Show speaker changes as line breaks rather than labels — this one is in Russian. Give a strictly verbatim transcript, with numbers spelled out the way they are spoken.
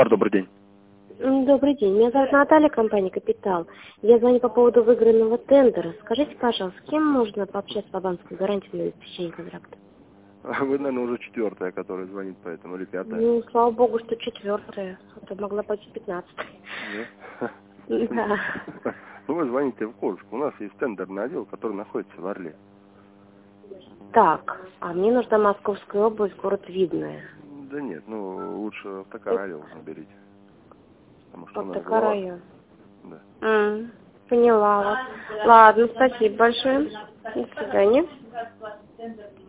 Добрый день.
Добрый день. Меня зовут Наталья, компания «Капитал». Я звоню по поводу выигранного тендера. Скажите, пожалуйста, с кем можно пообщаться по банковской гарантии на обеспечение контракта?
Вы, наверное, уже четвертая, которая звонит по этому, или пятая?
Ну, слава богу, что четвертая. А то могла быть пятнадцатая.
Да?
Да.
Ну, вы звоните в Курск. У нас есть тендерный отдел, который находится в Орле.
Так, а мне нужна Московская область, город Видное.
Да нет, ну, лучше автокар отдел наберите. Потому что у нас
Автокар
глава.
район.
Да.
М, Поняла вас. Ладно, спасибо большое. До свидания.